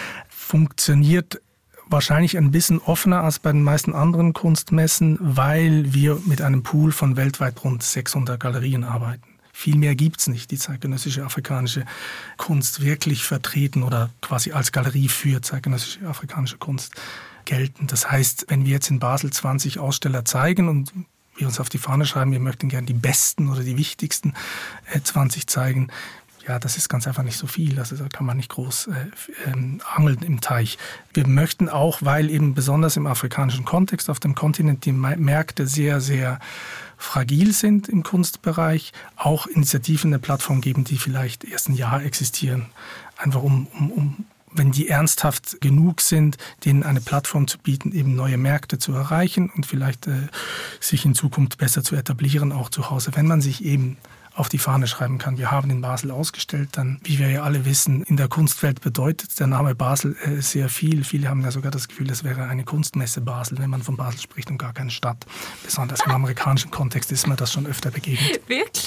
Funktioniert wahrscheinlich ein bisschen offener als bei den meisten anderen Kunstmessen, weil wir mit einem Pool von weltweit rund sechshundert Galerien arbeiten. Viel mehr gibt es nicht, die zeitgenössische afrikanische Kunst wirklich vertreten oder quasi als Galerie für zeitgenössische afrikanische Kunst gelten. Das heißt, wenn wir jetzt in Basel zwanzig Aussteller zeigen und wir uns auf die Fahne schreiben, wir möchten gerne die besten oder die wichtigsten zwanzig zeigen, ja, das ist ganz einfach nicht so viel. Also da kann man nicht groß äh, ähm, angeln im Teich. Wir möchten auch, weil eben besonders im afrikanischen Kontext auf dem Kontinent die Märkte sehr, sehr fragil sind im Kunstbereich, auch Initiativen eine Plattform geben, die vielleicht erst ein Jahr existieren. Einfach um, um, um wenn die ernsthaft genug sind, denen eine Plattform zu bieten, eben neue Märkte zu erreichen und vielleicht äh, sich in Zukunft besser zu etablieren, auch zu Hause. Wenn man sich eben auf die Fahne schreiben kann. Wir haben in Basel ausgestellt, dann, wie wir ja alle wissen, in der Kunstwelt bedeutet der Name Basel äh, sehr viel. Viele haben ja sogar das Gefühl, es wäre eine Kunstmesse Basel, wenn man von Basel spricht und gar keine Stadt. Besonders im amerikanischen Kontext ist mir das schon öfter begegnet. Wirklich?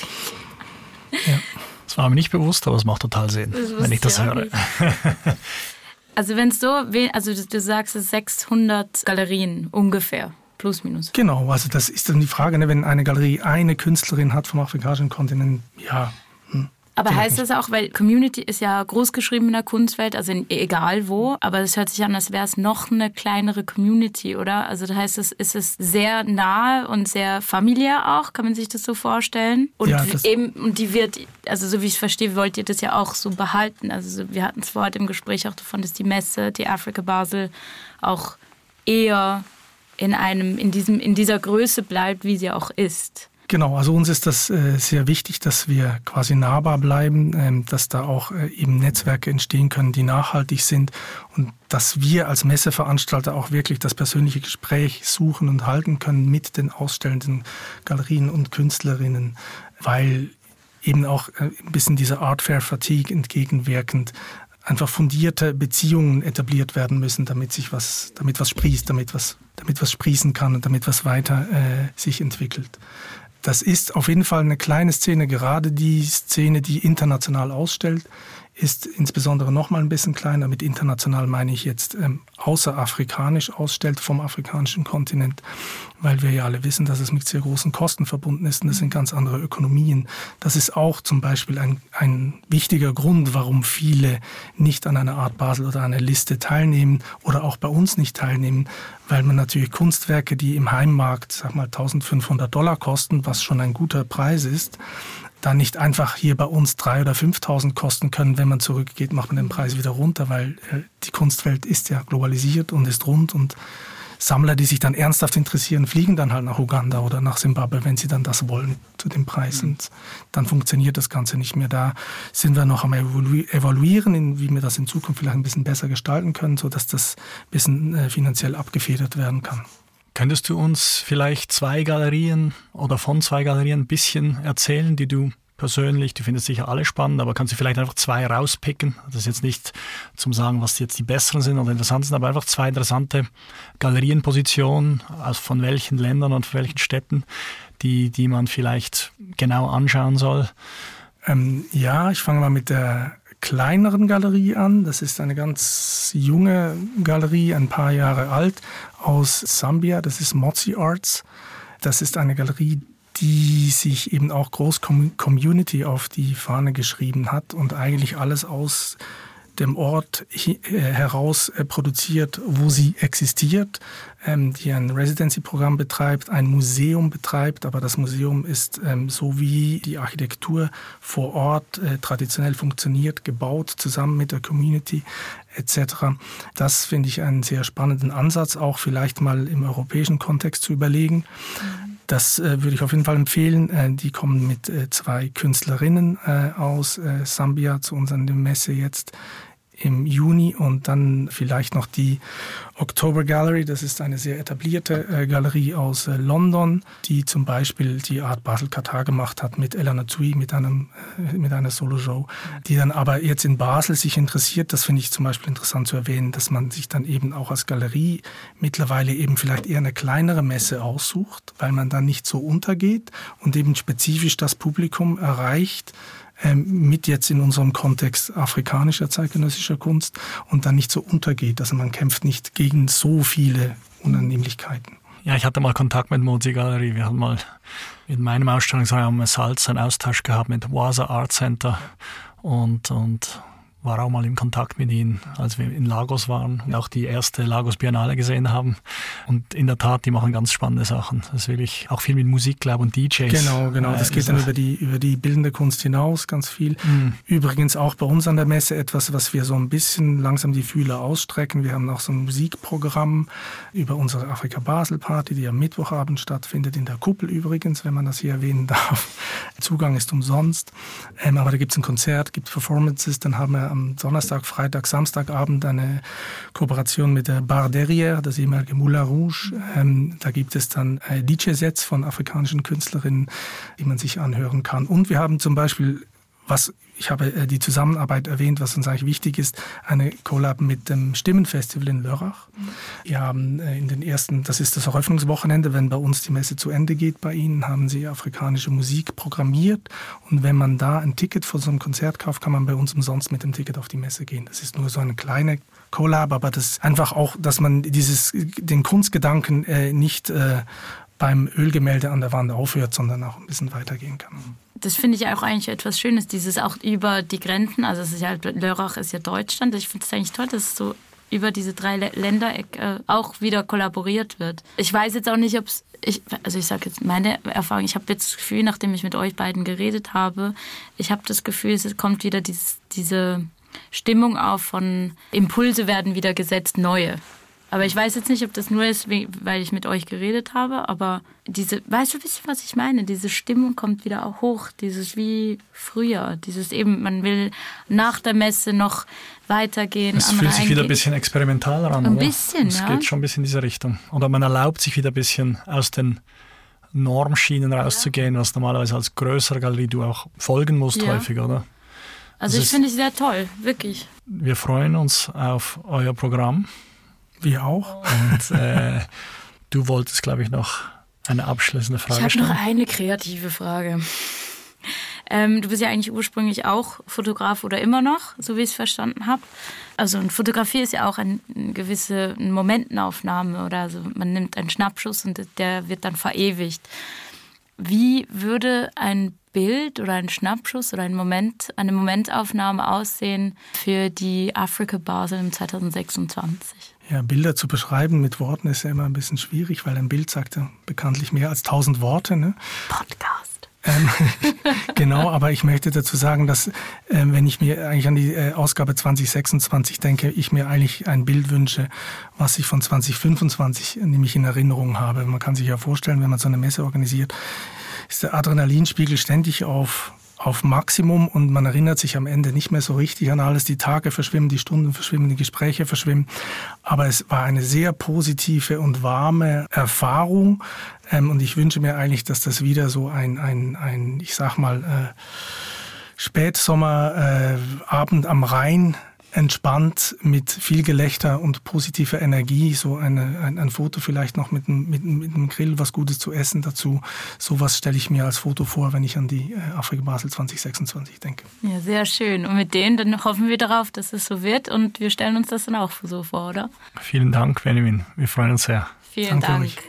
Ja. Das war mir nicht bewusst, aber es macht total Sinn, wenn ich das höre. Also wenn es so, also du sagst, es sechshundert Galerien ungefähr. Plus, minus. Genau, also das ist dann die Frage, ne, wenn eine Galerie eine Künstlerin hat vom afrikanischen Kontinent, ja. Hm, aber heißt das auch, weil Community ist ja groß geschrieben in der Kunstwelt, also in, egal wo, aber es hört sich an, als wäre es noch eine kleinere Community, oder? Also das heißt, es ist es sehr nahe und sehr familiär auch, kann man sich das so vorstellen? Und ja, das eben, und die wird, also so wie ich es verstehe, wollt ihr das ja auch so behalten. Also wir hatten es vorhin im Gespräch auch davon, dass die Messe, die Africa Basel, auch eher in einem, in diesem, in dieser Größe bleibt, wie sie auch ist. Genau, also uns ist das äh, sehr wichtig, dass wir quasi nahbar bleiben, ähm, dass da auch äh, eben Netzwerke entstehen können, die nachhaltig sind und dass wir als Messeveranstalter auch wirklich das persönliche Gespräch suchen und halten können mit den ausstellenden Galerien und Künstlerinnen, weil eben auch äh, ein bisschen dieser Art Fair Fatigue entgegenwirkend einfach fundierte Beziehungen etabliert werden müssen, damit sich was, damit was sprießt, damit was, damit was sprießen kann und damit was weiter äh, sich entwickelt. Das ist auf jeden Fall eine kleine Szene, gerade die Szene, die international ausstellt, ist insbesondere noch mal ein bisschen kleiner. Mit international meine ich jetzt ähm, außerafrikanisch ausstellt vom afrikanischen Kontinent, weil wir ja alle wissen, dass es mit sehr großen Kosten verbunden ist und das sind ganz andere Ökonomien. Das ist auch zum Beispiel ein, ein wichtiger Grund, warum viele nicht an einer Art Basel oder einer Liste teilnehmen oder auch bei uns nicht teilnehmen, weil man natürlich Kunstwerke, die im Heimmarkt, sag mal, eintausendfünfhundert Dollar kosten, was schon ein guter Preis ist, dann nicht einfach hier bei uns dreitausend oder fünftausend kosten können. Wenn man zurückgeht, macht man den Preis wieder runter, weil äh, die Kunstwelt ist ja globalisiert und ist rund und Sammler, die sich dann ernsthaft interessieren, fliegen dann halt nach Uganda oder nach Zimbabwe, wenn sie dann das wollen, zu dem Preis. Mhm. Und dann funktioniert das Ganze nicht mehr. Da sind wir noch am Evaluieren, wie wir das in Zukunft vielleicht ein bisschen besser gestalten können, sodass das ein bisschen äh, finanziell abgefedert werden kann. Könntest du uns vielleicht zwei Galerien oder von zwei Galerien ein bisschen erzählen, die du persönlich, du findest sicher alle spannend, aber kannst du vielleicht einfach zwei rauspicken? Das ist jetzt nicht zum Sagen, was jetzt die besseren sind oder interessant sind, aber einfach zwei interessante Galerienpositionen, aus von welchen Ländern und von welchen Städten, die, die man vielleicht genau anschauen soll. Ähm, ja, ich fange mal mit der kleineren Galerie an. Das ist eine ganz junge Galerie, ein paar Jahre alt, aus Sambia. Das ist Motsi Arts. Das ist eine Galerie, die sich eben auch groß Community auf die Fahne geschrieben hat und eigentlich alles aus dem Ort heraus produziert, wo sie existiert, die ein Residency-Programm betreibt, ein Museum betreibt, aber das Museum ist so wie die Architektur vor Ort traditionell funktioniert, gebaut, zusammen mit der Community et cetera. Das finde ich einen sehr spannenden Ansatz, auch vielleicht mal im europäischen Kontext zu überlegen. Das äh, würde ich auf jeden Fall empfehlen. Äh, die kommen mit äh, zwei Künstlerinnen äh, aus äh, Sambia zu unserer Messe jetzt im Juni und dann vielleicht noch die October Gallery. Das ist eine sehr etablierte äh, Galerie aus äh, London, die zum Beispiel die Art Basel Katar gemacht hat mit Elena Tui, mit, einem, äh, mit einer Solo-Show, die dann aber jetzt in Basel sich interessiert. Das finde ich zum Beispiel interessant zu erwähnen, dass man sich dann eben auch als Galerie mittlerweile eben vielleicht eher eine kleinere Messe aussucht, weil man dann nicht so untergeht und eben spezifisch das Publikum erreicht, mit jetzt in unserem Kontext afrikanischer zeitgenössischer Kunst und dann nicht so untergeht. Also man kämpft nicht gegen so viele Unannehmlichkeiten. Ja, ich hatte mal Kontakt mit Motsi Galerie. Wir haben mal mit meinem Ausstellungsraum Salz einen Austausch gehabt mit Waza Art Center und, und war auch mal in Kontakt mit ihnen, als wir in Lagos waren und auch die erste Lagos Biennale gesehen haben. Und in der Tat, die machen ganz spannende Sachen. Das ist wirklich auch viel mit Musik, glaube und D Js. Genau, genau. Das geht dann über die, über die bildende Kunst hinaus, ganz viel. Mhm. Übrigens auch bei uns an der Messe etwas, was wir so ein bisschen langsam die Fühler ausstrecken. Wir haben auch so ein Musikprogramm über unsere Afrika Basel Party, die am Mittwochabend stattfindet, in der Kuppel übrigens, wenn man das hier erwähnen darf. Zugang ist umsonst. Ähm, aber da gibt es ein Konzert, gibt Performances, dann haben wir am Donnerstag, Freitag, Samstagabend eine Kooperation mit der Bar Derrière, das ehemalige Moulin Rouge. Ähm, da gibt es dann äh, D J-Sets von afrikanischen Künstlerinnen, die man sich anhören kann. Und wir haben zum Beispiel, was ich habe äh, die Zusammenarbeit erwähnt, was uns eigentlich wichtig ist, eine Collab mit dem Stimmenfestival in Lörrach. Mhm. Wir haben äh, in den ersten, das ist das Eröffnungswochenende, wenn bei uns die Messe zu Ende geht bei Ihnen, haben Sie afrikanische Musik programmiert. Und wenn man da ein Ticket für so ein Konzert kauft, kann man bei uns umsonst mit dem Ticket auf die Messe gehen. Das ist nur so eine kleine Collab, aber das ist einfach auch, dass man dieses, den Kunstgedanken äh, nicht äh, beim Ölgemälde an der Wand aufhört, sondern auch ein bisschen weitergehen kann. Das finde ich auch eigentlich etwas Schönes, dieses auch über die Grenzen, also es ist ja, Lörrach ist ja Deutschland, ich finde es eigentlich toll, dass es so über diese drei Länder äh, auch wieder kollaboriert wird. Ich weiß jetzt auch nicht, ob es, ich, also ich sage jetzt meine Erfahrung, ich habe jetzt das Gefühl, nachdem ich mit euch beiden geredet habe, ich habe das Gefühl, es kommt wieder dieses, diese Stimmung auf von Impulse werden wieder gesetzt, neue. Aber ich weiß jetzt nicht, ob das nur ist, weil ich mit euch geredet habe, aber diese, weißt du, wisst ihr, was ich meine? Diese Stimmung kommt wieder auch hoch, dieses wie früher, dieses eben, man will nach der Messe noch weitergehen. Es fühlt sich wieder ein bisschen experimentaler an, Ein oder? bisschen, es ja. Es geht schon ein bisschen in diese Richtung. Oder man erlaubt sich wieder ein bisschen aus den Normschienen rauszugehen, ja. Was normalerweise als größere Galerie du auch folgen musst, ja. Häufig, oder? Also das ich finde es sehr toll, wirklich. Wir freuen uns auf euer Programm. Wir auch. Und äh, du wolltest, glaube ich, noch eine abschließende Frage ich stellen. Ich habe noch eine kreative Frage. Ähm, du bist ja eigentlich ursprünglich auch Fotograf oder immer noch, so wie ich es verstanden habe. Also eine Fotografie ist ja auch ein, eine gewisse Momentaufnahme oder also man nimmt einen Schnappschuss und der wird dann verewigt. Wie würde ein Bild oder ein Schnappschuss oder ein Moment, eine Momentaufnahme aussehen für die Afrika Basel im zwanzig sechsundzwanzig? Ja, Bilder zu beschreiben mit Worten ist ja immer ein bisschen schwierig, weil ein Bild sagt ja bekanntlich mehr als tausend Worte. Ne? Podcast. Ähm, genau, aber ich möchte dazu sagen, dass äh, wenn ich mir eigentlich an die äh, Ausgabe zwanzig sechsundzwanzig denke, ich mir eigentlich ein Bild wünsche, was ich von zwanzig fünfundzwanzig nämlich in Erinnerung habe. Man kann sich ja vorstellen, wenn man so eine Messe organisiert, ist der Adrenalinspiegel ständig auf auf Maximum und man erinnert sich am Ende nicht mehr so richtig an alles. Die Tage verschwimmen, die Stunden verschwimmen, die Gespräche verschwimmen. Aber es war eine sehr positive und warme Erfahrung. Ähm, und ich wünsche mir eigentlich, dass das wieder so ein, ein, ein ich sag mal, äh, Spätsommerabend äh, am Rhein entspannt mit viel Gelächter und positiver Energie, so eine, ein, ein Foto vielleicht noch mit einem, mit, mit einem Grill, was Gutes zu essen dazu. Sowas stelle ich mir als Foto vor, wenn ich an die äh, Afrika Basel zwanzig sechsundzwanzig denke. Ja, sehr schön. Und mit denen dann hoffen wir darauf, dass es so wird und wir stellen uns das dann auch so vor, oder? Vielen Dank, Benjamin. Wir freuen uns sehr. Vielen Danke Dank. euch.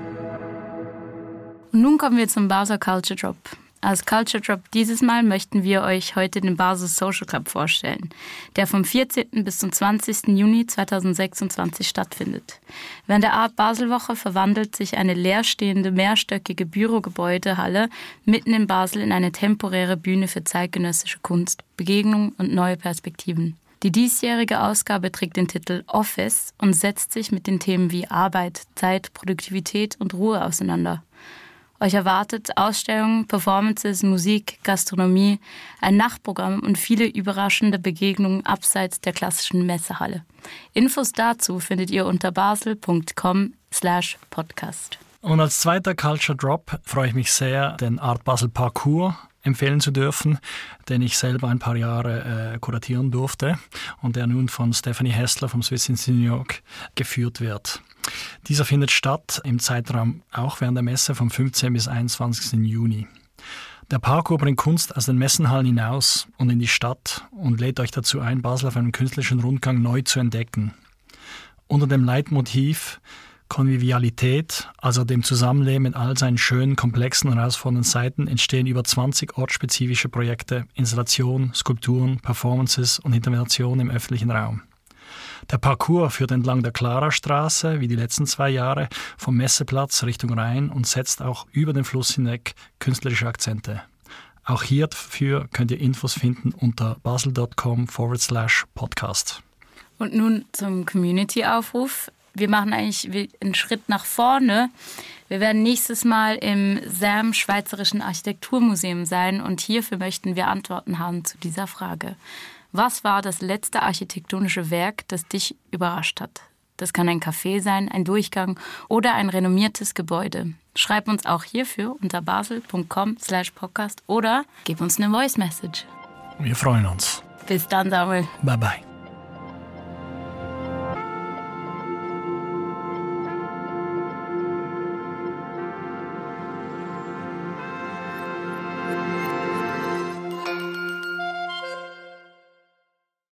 Und nun kommen wir zum Basel Culture Drop. Als Culture Drop dieses Mal möchten wir euch heute den Basel Social Club vorstellen, der vom vierzehnten bis zum zwanzigsten Juni zweitausendsechsundzwanzig stattfindet. Während der Art Basel Woche verwandelt sich eine leerstehende mehrstöckige Bürogebäudehalle mitten in Basel in eine temporäre Bühne für zeitgenössische Kunst, Begegnungen und neue Perspektiven. Die diesjährige Ausgabe trägt den Titel Office und setzt sich mit den Themen wie Arbeit, Zeit, Produktivität und Ruhe auseinander. Euch erwartet Ausstellungen, Performances, Musik, Gastronomie, ein Nachtprogramm und viele überraschende Begegnungen abseits der klassischen Messehalle. Infos dazu findet ihr unter basel punkt com slash podcast. Und als zweiter Culture Drop freue ich mich sehr, den Art Basel Parcours empfehlen zu dürfen, den ich selber ein paar Jahre äh, kuratieren durfte und der nun von Stephanie Hessler vom Swiss Institute New York geführt wird. Dieser findet statt im Zeitraum auch während der Messe vom fünfzehnten bis einundzwanzigsten Juni. Der Parcours bringt Kunst aus den Messenhallen hinaus und in die Stadt und lädt euch dazu ein, Basel auf einem künstlerischen Rundgang neu zu entdecken. Unter dem Leitmotiv Konvivialität, also dem Zusammenleben mit all seinen schönen, komplexen und herausfordernden Seiten, entstehen über zwanzig ortsspezifische Projekte, Installationen, Skulpturen, Performances und Interventionen im öffentlichen Raum. Der Parcours führt entlang der Klarastraße, wie die letzten zwei Jahre, vom Messeplatz Richtung Rhein und setzt auch über den Fluss hinweg künstlerische Akzente. Auch hierfür könnt ihr Infos finden unter basel.com forward slash podcast. Und nun zum Community-Aufruf. Wir machen eigentlich einen Schritt nach vorne. Wir werden nächstes Mal im S A M Schweizerischen Architekturmuseum sein und hierfür möchten wir Antworten haben zu dieser Frage. Was war das letzte architektonische Werk, das dich überrascht hat? Das kann ein Café sein, ein Durchgang oder ein renommiertes Gebäude. Schreib uns auch hierfür unter basel punkt com slash podcast oder gib uns eine Voice Message. Wir freuen uns. Bis dann, Samuel. Bye bye.